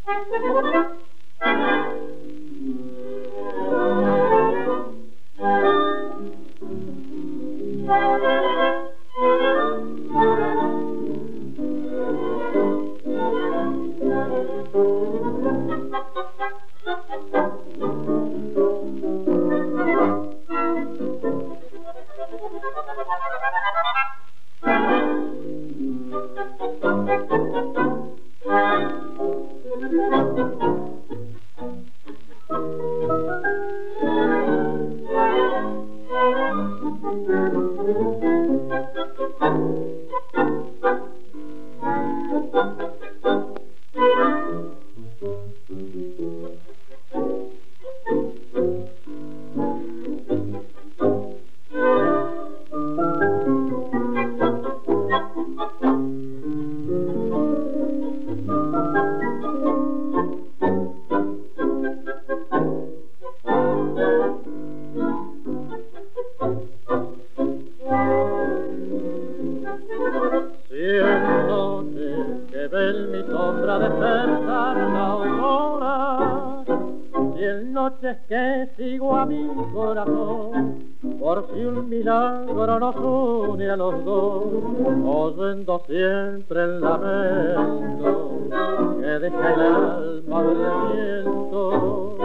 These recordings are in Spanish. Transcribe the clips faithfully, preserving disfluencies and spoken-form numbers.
ven mi sombra despertar la aurora, cien noches que sigo a mi corazón, por si un milagro nos une a los dos, oyendo siempre el lamento que deja el alma del viento.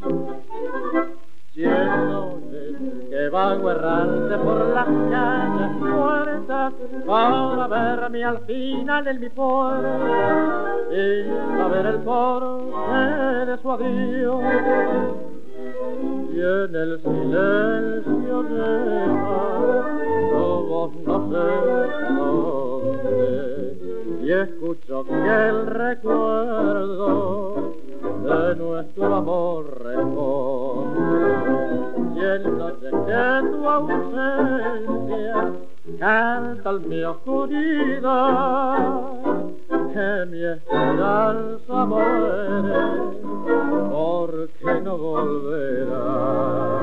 Cien noches que vago errante por las calles muertas para verme al final en mi puerta y saber el porqué de su adiós. Y en el silencio lleva tu voz no sé dónde, y escucho que el recuerdo de nuestro amor responde. Y en noche que tu ausencia canta en mi oscuridad, que mi esperanza muere porque no volverá.